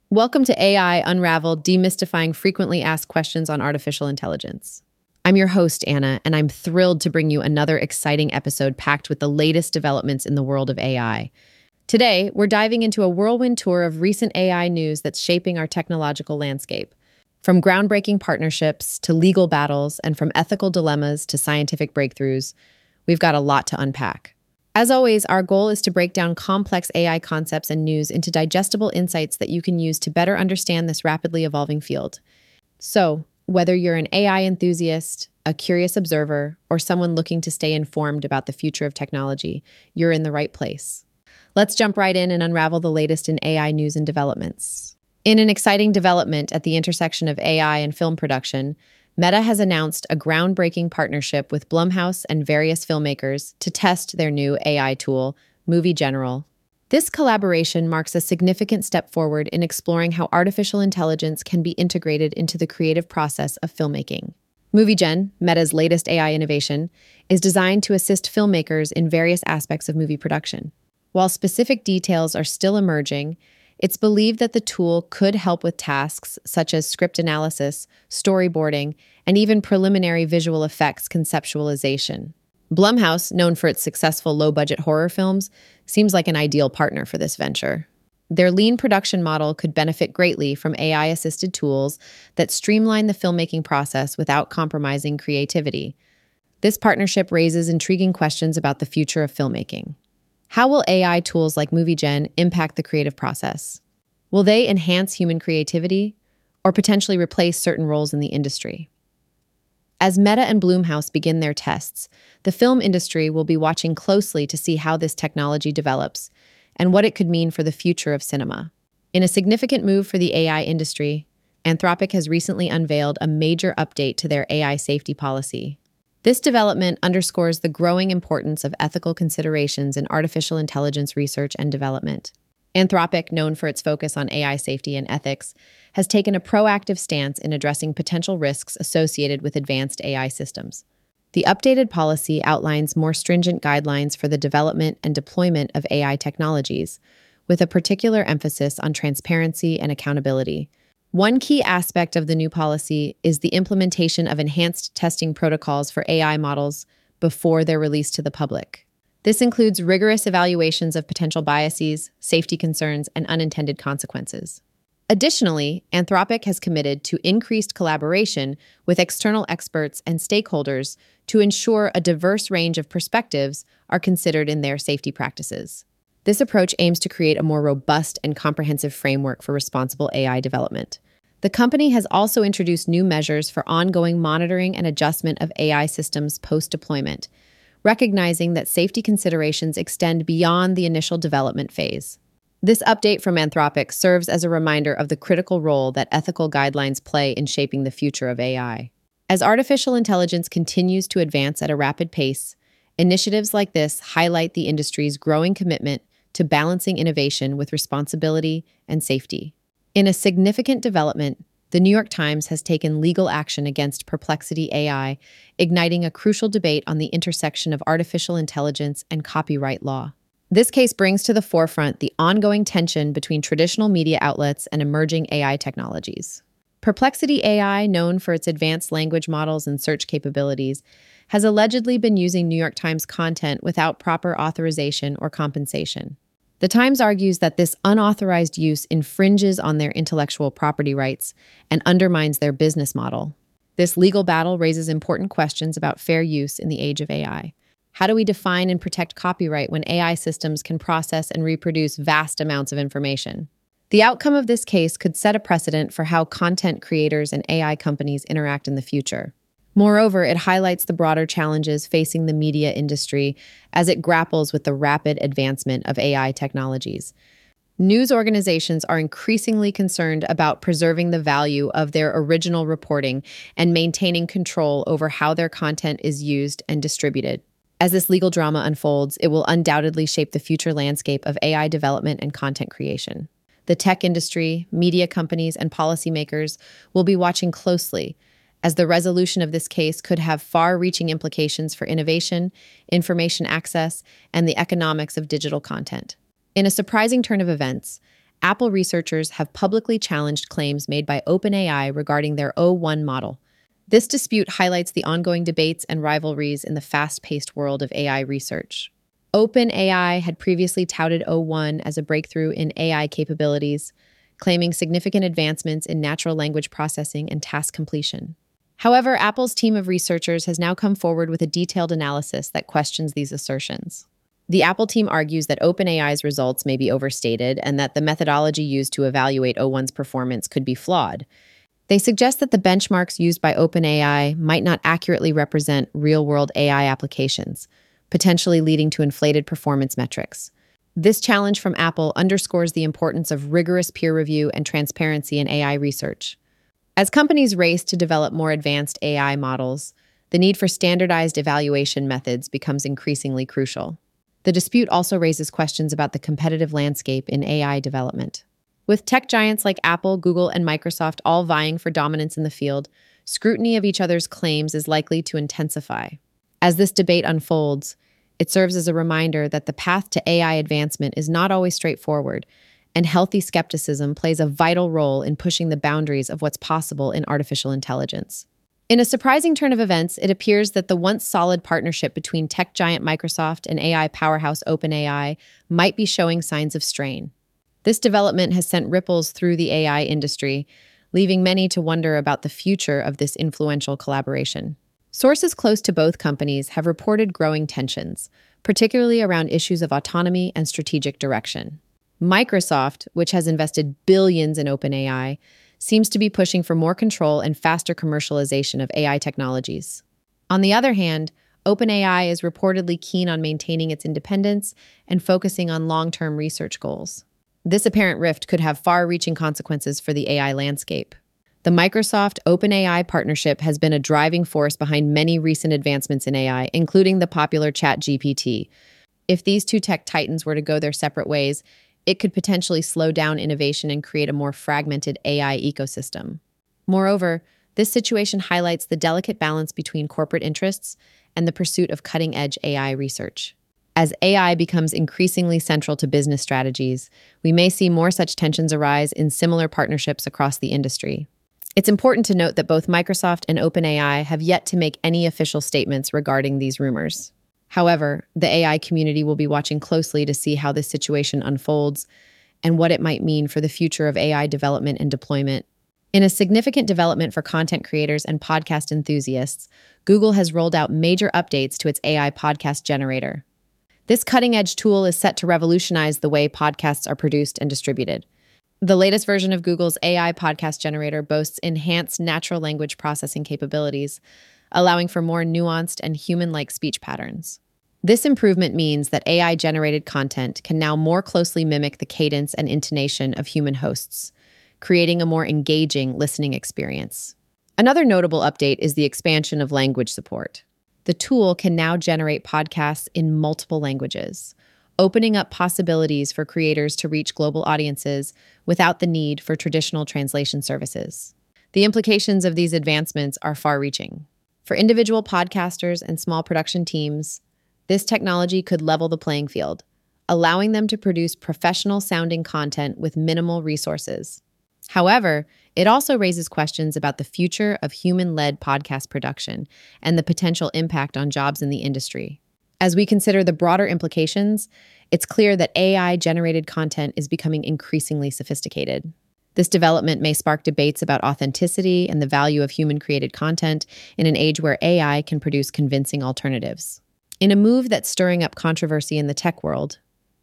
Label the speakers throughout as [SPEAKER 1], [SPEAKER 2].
[SPEAKER 1] Welcome to AI Unraveled, demystifying frequently asked questions on artificial intelligence. I'm your host, Anna, and I'm thrilled to bring you another exciting episode packed with the latest developments in the world of AI. Today, we're diving into a whirlwind tour of recent AI news that's shaping our technological landscape. From groundbreaking partnerships to legal battles, and from ethical dilemmas to scientific breakthroughs, we've got a lot to unpack. As always, our goal is to break down complex AI concepts and news into digestible insights that you can use to better understand this rapidly evolving field. So, whether you're an AI enthusiast, a curious observer, or someone looking to stay informed about the future of technology, you're in the right place. Let's jump right in and unravel the latest in AI news and developments. In an exciting development at the intersection of AI and film production, Meta has announced a groundbreaking partnership with Blumhouse and various filmmakers to test their new AI tool, Movie General. This collaboration marks a significant step forward in exploring how artificial intelligence can be integrated into the creative process of filmmaking. MovieGen, Meta's latest AI innovation, is designed to assist filmmakers in various aspects of movie production. While specific details are still emerging, it's believed that the tool could help with tasks such as script analysis, storyboarding, and even preliminary visual effects conceptualization. Blumhouse, known for its successful low-budget horror films, seems like an ideal partner for this venture. Their lean production model could benefit greatly from AI-assisted tools that streamline the filmmaking process without compromising creativity. This partnership raises intriguing questions about the future of filmmaking. How will AI tools like MovieGen impact the creative process? Will they enhance human creativity or potentially replace certain roles in the industry? As Meta and Blumhouse begin their tests, the film industry will be watching closely to see how this technology develops and what it could mean for the future of cinema. In a significant move for the AI industry, Anthropic has recently unveiled a major update to their AI safety policy. This development underscores the growing importance of ethical considerations in artificial intelligence research and development. Anthropic, known for its focus on AI safety and ethics, has taken a proactive stance in addressing potential risks associated with advanced AI systems. The updated policy outlines more stringent guidelines for the development and deployment of AI technologies, with a particular emphasis on transparency and accountability. One key aspect of the new policy is the implementation of enhanced testing protocols for AI models before they're released to the public. This includes rigorous evaluations of potential biases, safety concerns, and unintended consequences. Additionally, Anthropic has committed to increased collaboration with external experts and stakeholders to ensure a diverse range of perspectives are considered in their safety practices. This approach aims to create a more robust and comprehensive framework for responsible AI development. The company has also introduced new measures for ongoing monitoring and adjustment of AI systems post-deployment, recognizing that safety considerations extend beyond the initial development phase. This update from Anthropic serves as a reminder of the critical role that ethical guidelines play in shaping the future of AI. As artificial intelligence continues to advance at a rapid pace, initiatives like this highlight the industry's growing commitment to balancing innovation with responsibility and safety. In a significant development, the New York Times has taken legal action against Perplexity AI, igniting a crucial debate on the intersection of artificial intelligence and copyright law. This case brings to the forefront the ongoing tension between traditional media outlets and emerging AI technologies. Perplexity AI, known for its advanced language models and search capabilities, has allegedly been using New York Times content without proper authorization or compensation. The Times argues that this unauthorized use infringes on their intellectual property rights and undermines their business model. This legal battle raises important questions about fair use in the age of AI. How do we define and protect copyright when AI systems can process and reproduce vast amounts of information? The outcome of this case could set a precedent for how content creators and AI companies interact in the future. Moreover, it highlights the broader challenges facing the media industry as it grapples with the rapid advancement of AI technologies. News organizations are increasingly concerned about preserving the value of their original reporting and maintaining control over how their content is used and distributed. As this legal drama unfolds, it will undoubtedly shape the future landscape of AI development and content creation. The tech industry, media companies, and policymakers will be watching closely, as the resolution of this case could have far-reaching implications for innovation, information access, and the economics of digital content. In a surprising turn of events, Apple researchers have publicly challenged claims made by OpenAI regarding their O1 model. This dispute highlights the ongoing debates and rivalries in the fast-paced world of AI research. OpenAI had previously touted O1 as a breakthrough in AI capabilities, claiming significant advancements in natural language processing and task completion. However, Apple's team of researchers has now come forward with a detailed analysis that questions these assertions. The Apple team argues that OpenAI's results may be overstated and that the methodology used to evaluate O1's performance could be flawed. They suggest that the benchmarks used by OpenAI might not accurately represent real-world AI applications, potentially leading to inflated performance metrics. This challenge from Apple underscores the importance of rigorous peer review and transparency in AI research. As companies race to develop more advanced AI models, the need for standardized evaluation methods becomes increasingly crucial. The dispute also raises questions about the competitive landscape in AI development. With tech giants like Apple, Google, and Microsoft all vying for dominance in the field, scrutiny of each other's claims is likely to intensify. As this debate unfolds, it serves as a reminder that the path to AI advancement is not always straightforward, and healthy skepticism plays a vital role in pushing the boundaries of what's possible in artificial intelligence. In a surprising turn of events, it appears that the once solid partnership between tech giant Microsoft and AI powerhouse OpenAI might be showing signs of strain. This development has sent ripples through the AI industry, leaving many to wonder about the future of this influential collaboration. Sources close to both companies have reported growing tensions, particularly around issues of autonomy and strategic direction. Microsoft, which has invested billions in OpenAI, seems to be pushing for more control and faster commercialization of AI technologies. On the other hand, OpenAI is reportedly keen on maintaining its independence and focusing on long-term research goals. This apparent rift could have far-reaching consequences for the AI landscape. The Microsoft-OpenAI partnership has been a driving force behind many recent advancements in AI, including the popular ChatGPT. If these two tech titans were to go their separate ways, it could potentially slow down innovation and create a more fragmented AI ecosystem. Moreover, this situation highlights the delicate balance between corporate interests and the pursuit of cutting-edge AI research. As AI becomes increasingly central to business strategies, we may see more such tensions arise in similar partnerships across the industry. It's important to note that both Microsoft and OpenAI have yet to make any official statements regarding these rumors. However, the AI community will be watching closely to see how this situation unfolds and what it might mean for the future of AI development and deployment. In a significant development for content creators and podcast enthusiasts, Google has rolled out major updates to its AI podcast generator. This cutting-edge tool is set to revolutionize the way podcasts are produced and distributed. The latest version of Google's AI podcast generator boasts enhanced natural language processing capabilities, allowing for more nuanced and human-like speech patterns. This improvement means that AI-generated content can now more closely mimic the cadence and intonation of human hosts, creating a more engaging listening experience. Another notable update is the expansion of language support. The tool can now generate podcasts in multiple languages, opening up possibilities for creators to reach global audiences without the need for traditional translation services. The implications of these advancements are far-reaching. For individual podcasters and small production teams, this technology could level the playing field, allowing them to produce professional-sounding content with minimal resources. However, it also raises questions about the future of human-led podcast production and the potential impact on jobs in the industry. As we consider the broader implications, it's clear that AI-generated content is becoming increasingly sophisticated. This development may spark debates about authenticity and the value of human-created content in an age where AI can produce convincing alternatives. In a move that's stirring up controversy in the tech world,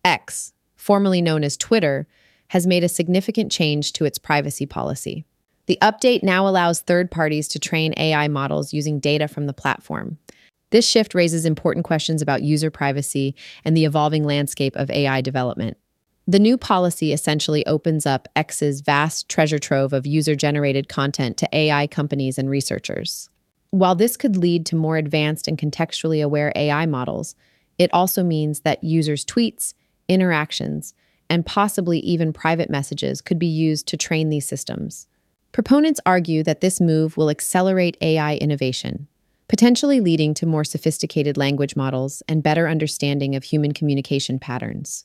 [SPEAKER 1] X, formerly known as Twitter, has made a significant change to its privacy policy. The update now allows third parties to train AI models using data from the platform. This shift raises important questions about user privacy and the evolving landscape of AI development. The new policy essentially opens up X's vast treasure trove of user-generated content to AI companies and researchers. While this could lead to more advanced and contextually aware AI models, it also means that users' tweets, interactions, and possibly even private messages could be used to train these systems. Proponents argue that this move will accelerate AI innovation, potentially leading to more sophisticated language models and better understanding of human communication patterns.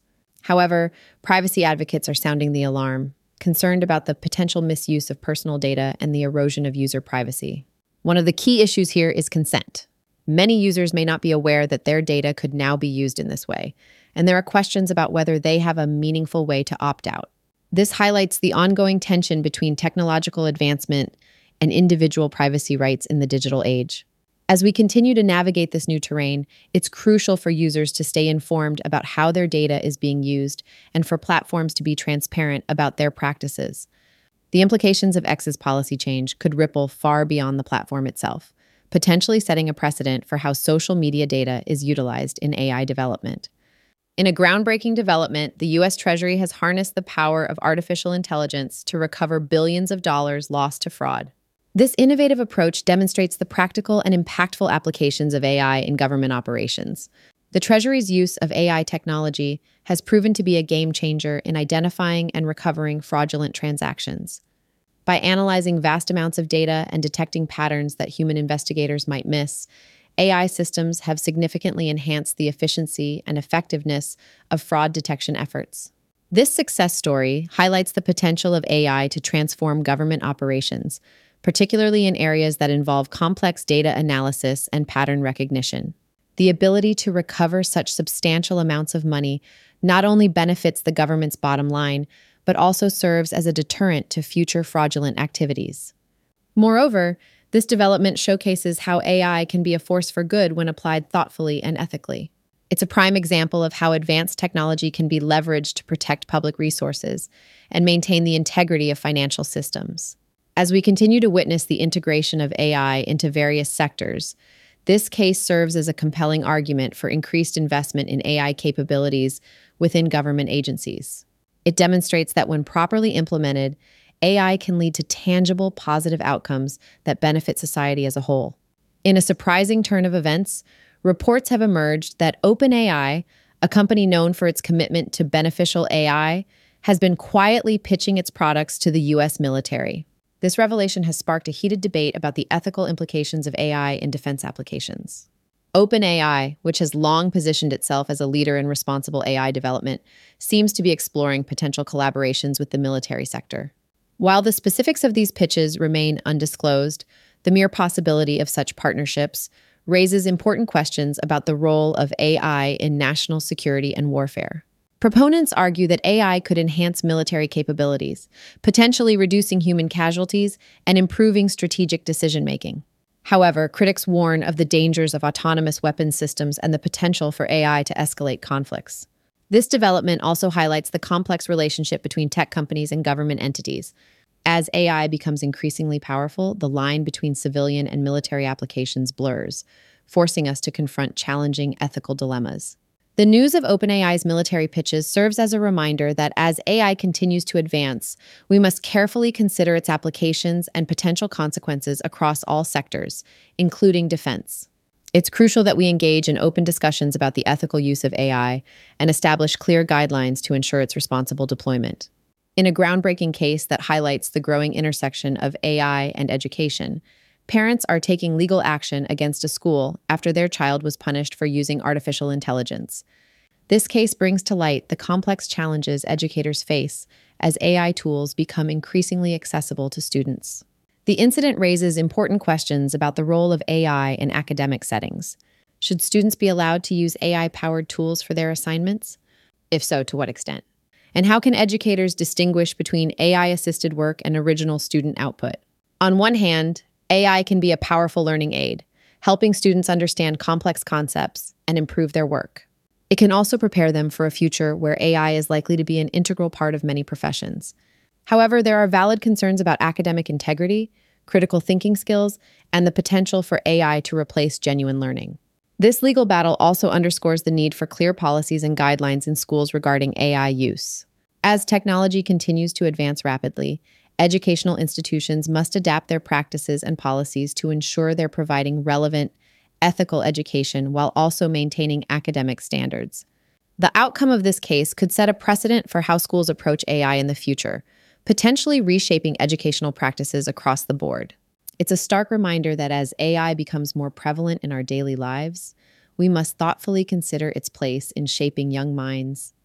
[SPEAKER 1] However, privacy advocates are sounding the alarm, concerned about the potential misuse of personal data and the erosion of user privacy. One of the key issues here is consent. Many users may not be aware that their data could now be used in this way, and there are questions about whether they have a meaningful way to opt out. This highlights the ongoing tension between technological advancement and individual privacy rights in the digital age. As we continue to navigate this new terrain, it's crucial for users to stay informed about how their data is being used and for platforms to be transparent about their practices. The implications of X's policy change could ripple far beyond the platform itself, potentially setting a precedent for how social media data is utilized in AI development. In a groundbreaking development, the U.S. Treasury has harnessed the power of artificial intelligence to recover billions of dollars lost to fraud. This innovative approach demonstrates the practical and impactful applications of AI in government operations. The Treasury's use of AI technology has proven to be a game changer in identifying and recovering fraudulent transactions. By analyzing vast amounts of data and detecting patterns that human investigators might miss, AI systems have significantly enhanced the efficiency and effectiveness of fraud detection efforts. This success story highlights the potential of AI to transform government operations, particularly in areas that involve complex data analysis and pattern recognition. The ability to recover such substantial amounts of money not only benefits the government's bottom line, but also serves as a deterrent to future fraudulent activities. Moreover, this development showcases how AI can be a force for good when applied thoughtfully and ethically. It's a prime example of how advanced technology can be leveraged to protect public resources and maintain the integrity of financial systems. As we continue to witness the integration of AI into various sectors, this case serves as a compelling argument for increased investment in AI capabilities within government agencies. It demonstrates that when properly implemented, AI can lead to tangible, positive outcomes that benefit society as a whole. In a surprising turn of events, reports have emerged that OpenAI, a company known for its commitment to beneficial AI, has been quietly pitching its products to the U.S. military. This revelation has sparked a heated debate about the ethical implications of AI in defense applications. OpenAI, which has long positioned itself as a leader in responsible AI development, seems to be exploring potential collaborations with the military sector. While the specifics of these pitches remain undisclosed, the mere possibility of such partnerships raises important questions about the role of AI in national security and warfare. Proponents argue that AI could enhance military capabilities, potentially reducing human casualties and improving strategic decision-making. However, critics warn of the dangers of autonomous weapons systems and the potential for AI to escalate conflicts. This development also highlights the complex relationship between tech companies and government entities. As AI becomes increasingly powerful, the line between civilian and military applications blurs, forcing us to confront challenging ethical dilemmas. The news of OpenAI's military pitches serves as a reminder that as AI continues to advance, we must carefully consider its applications and potential consequences across all sectors, including defense. It's crucial that we engage in open discussions about the ethical use of AI and establish clear guidelines to ensure its responsible deployment. In a groundbreaking case that highlights the growing intersection of AI and education, parents are taking legal action against a school after their child was punished for using artificial intelligence. This case brings to light the complex challenges educators face as AI tools become increasingly accessible to students. The incident raises important questions about the role of AI in academic settings. Should students be allowed to use AI-powered tools for their assignments? If so, to what extent? And how can educators distinguish between AI-assisted work and original student output? On one hand, AI can be a powerful learning aid, helping students understand complex concepts and improve their work. It can also prepare them for a future where AI is likely to be an integral part of many professions. However, there are valid concerns about academic integrity, critical thinking skills, and the potential for AI to replace genuine learning. This legal battle also underscores the need for clear policies and guidelines in schools regarding AI use. As technology continues to advance rapidly, educational institutions must adapt their practices and policies to ensure they're providing relevant, ethical education while also maintaining academic standards. The outcome of this case could set a precedent for how schools approach AI in the future, potentially reshaping educational practices across the board. It's a stark reminder that as AI becomes more prevalent in our daily lives, we must thoughtfully consider its place in shaping young minds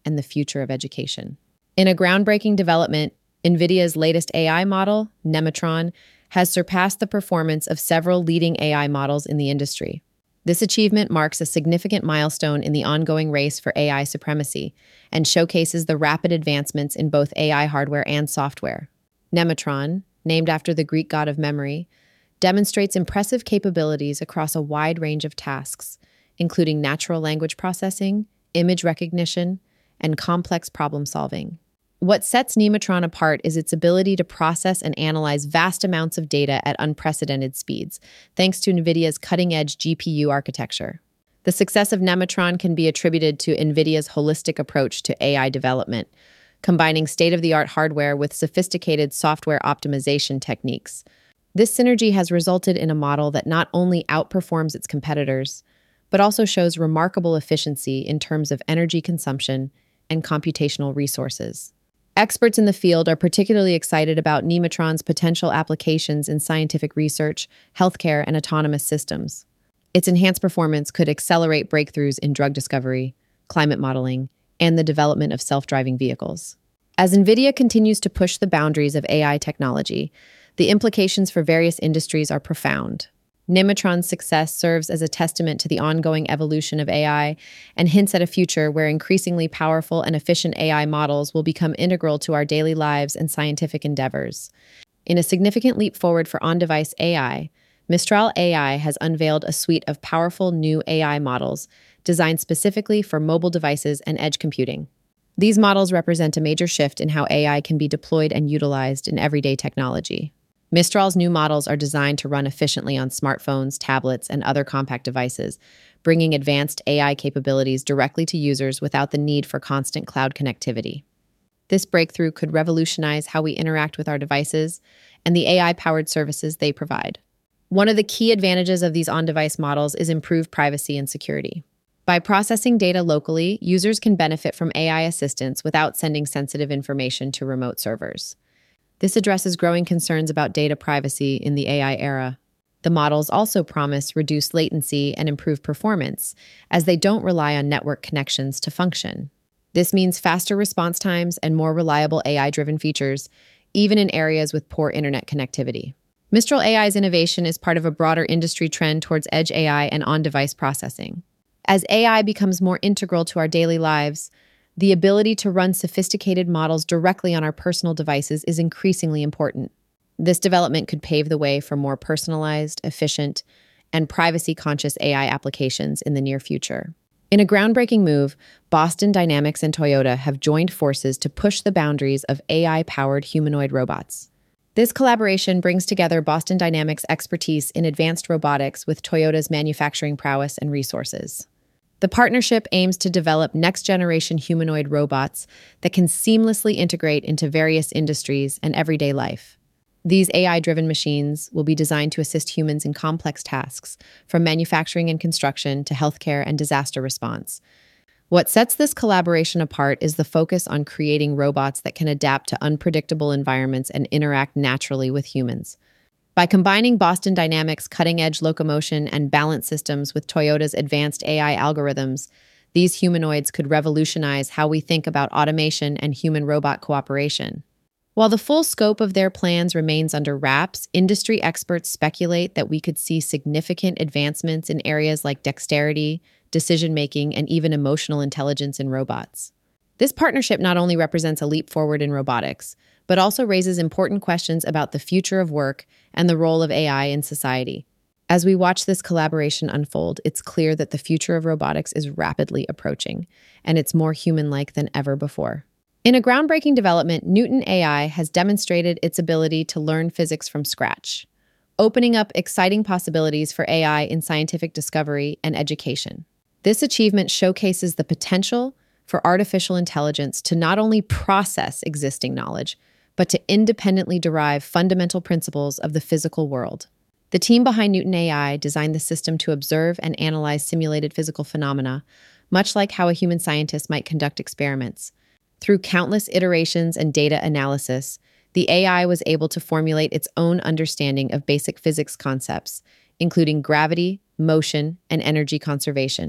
[SPEAKER 1] and the future of education. In a groundbreaking development, NVIDIA's latest AI model, Nematron, has surpassed the performance of several leading AI models in the industry. This achievement marks a significant milestone in the ongoing race for AI supremacy and showcases the rapid advancements in both AI hardware and software. Nematron, named after the Greek god of memory, demonstrates impressive capabilities across a wide range of tasks, including natural language processing, image recognition, and complex problem solving. What sets Nematron apart is its ability to process and analyze vast amounts of data at unprecedented speeds, thanks to NVIDIA's cutting-edge GPU architecture. The success of Nematron can be attributed to NVIDIA's holistic approach to AI development, combining state-of-the-art hardware with sophisticated software optimization techniques. This synergy has resulted in a model that not only outperforms its competitors, but also shows remarkable efficiency in terms of energy consumption and computational resources. Experts in the field are particularly excited about Nematron's potential applications in scientific research, healthcare, and autonomous systems. Its enhanced performance could accelerate breakthroughs in drug discovery, climate modeling, and the development of self-driving vehicles. As NVIDIA continues to push the boundaries of AI technology, the implications for various industries are profound. Nematron's success serves as a testament to the ongoing evolution of AI and hints at a future where increasingly powerful and efficient AI models will become integral to our daily lives and scientific endeavors. In a significant leap forward for on-device AI, Mistral AI has unveiled a suite of powerful new AI models designed specifically for mobile devices and edge computing. These models represent a major shift in how AI can be deployed and utilized in everyday technology. Mistral's new models are designed to run efficiently on smartphones, tablets, and other compact devices, bringing advanced AI capabilities directly to users without the need for constant cloud connectivity. This breakthrough could revolutionize how we interact with our devices and the AI-powered services they provide. One of the key advantages of these on-device models is improved privacy and security. By processing data locally, users can benefit from AI assistance without sending sensitive information to remote servers. This addresses growing concerns about data privacy in the AI era. The models also promise reduced latency and improved performance, as they don't rely on network connections to function. This means faster response times and more reliable AI-driven features, even in areas with poor internet connectivity. Mistral AI's innovation is part of a broader industry trend towards edge AI and on-device processing. As AI becomes more integral to our daily lives, the ability to run sophisticated models directly on our personal devices is increasingly important. This development could pave the way for more personalized, efficient, and privacy-conscious AI applications in the near future. In a groundbreaking move, Boston Dynamics and Toyota have joined forces to push the boundaries of AI-powered humanoid robots. This collaboration brings together Boston Dynamics' expertise in advanced robotics with Toyota's manufacturing prowess and resources. The partnership aims to develop next-generation humanoid robots that can seamlessly integrate into various industries and everyday life. These AI-driven machines will be designed to assist humans in complex tasks, from manufacturing and construction to healthcare and disaster response. What sets this collaboration apart is the focus on creating robots that can adapt to unpredictable environments and interact naturally with humans. By combining Boston Dynamics' cutting-edge locomotion and balance systems with Toyota's advanced AI algorithms, these humanoids could revolutionize how we think about automation and human-robot cooperation. While the full scope of their plans remains under wraps, industry experts speculate that we could see significant advancements in areas like dexterity, decision-making, and even emotional intelligence in robots. This partnership not only represents a leap forward in robotics, but also raises important questions about the future of work and the role of AI in society. As we watch this collaboration unfold, it's clear that the future of robotics is rapidly approaching, and it's more human-like than ever before. In a groundbreaking development, Newton AI has demonstrated its ability to learn physics from scratch, opening up exciting possibilities for AI in scientific discovery and education. This achievement showcases the potential for artificial intelligence to not only process existing knowledge, but to independently derive fundamental principles of the physical world. The team behind Newton AI designed the system to observe and analyze simulated physical phenomena, much like how a human scientist might conduct experiments. Through countless iterations and data analysis, the AI was able to formulate its own understanding of basic physics concepts, including gravity, motion, and energy conservation.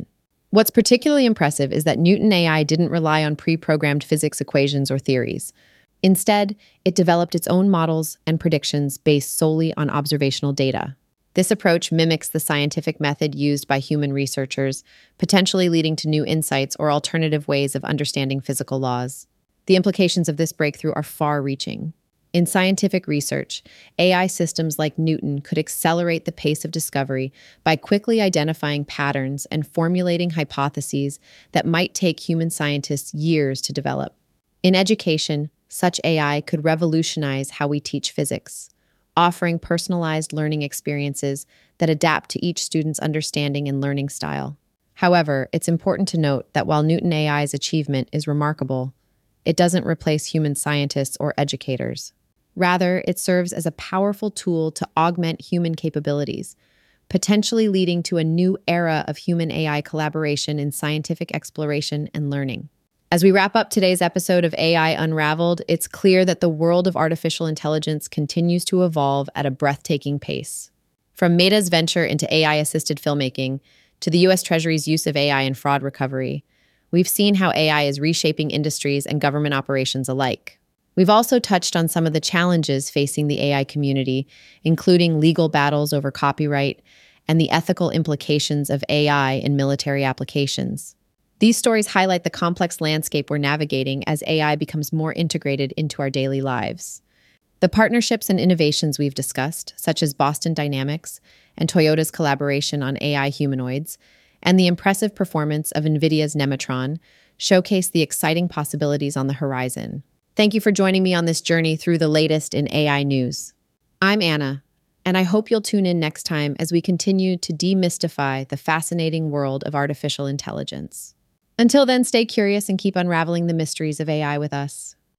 [SPEAKER 1] What's particularly impressive is that Newton AI didn't rely on pre-programmed physics equations or theories. Instead, it developed its own models and predictions based solely on observational data. This approach mimics the scientific method used by human researchers, potentially leading to new insights or alternative ways of understanding physical laws. The implications of this breakthrough are far-reaching. In scientific research, AI systems like Newton could accelerate the pace of discovery by quickly identifying patterns and formulating hypotheses that might take human scientists years to develop. In education, such AI could revolutionize how we teach physics, offering personalized learning experiences that adapt to each student's understanding and learning style. However, it's important to note that while Newton AI's achievement is remarkable, it doesn't replace human scientists or educators. Rather, it serves as a powerful tool to augment human capabilities, potentially leading to a new era of human-AI collaboration in scientific exploration and learning. As we wrap up today's episode of AI Unraveled, it's clear that the world of artificial intelligence continues to evolve at a breathtaking pace. From Meta's venture into AI-assisted filmmaking to the U.S. Treasury's use of AI in fraud recovery, we've seen how AI is reshaping industries and government operations alike. We've also touched on some of the challenges facing the AI community, including legal battles over copyright and the ethical implications of AI in military applications. These stories highlight the complex landscape we're navigating as AI becomes more integrated into our daily lives. The partnerships and innovations we've discussed, such as Boston Dynamics and Toyota's collaboration on AI humanoids, and the impressive performance of NVIDIA's Nematron, showcase the exciting possibilities on the horizon. Thank you for joining me on this journey through the latest in AI news. I'm Anna, and I hope you'll tune in next time as we continue to demystify the fascinating world of artificial intelligence. Until then, stay curious and keep unraveling the mysteries of AI with us.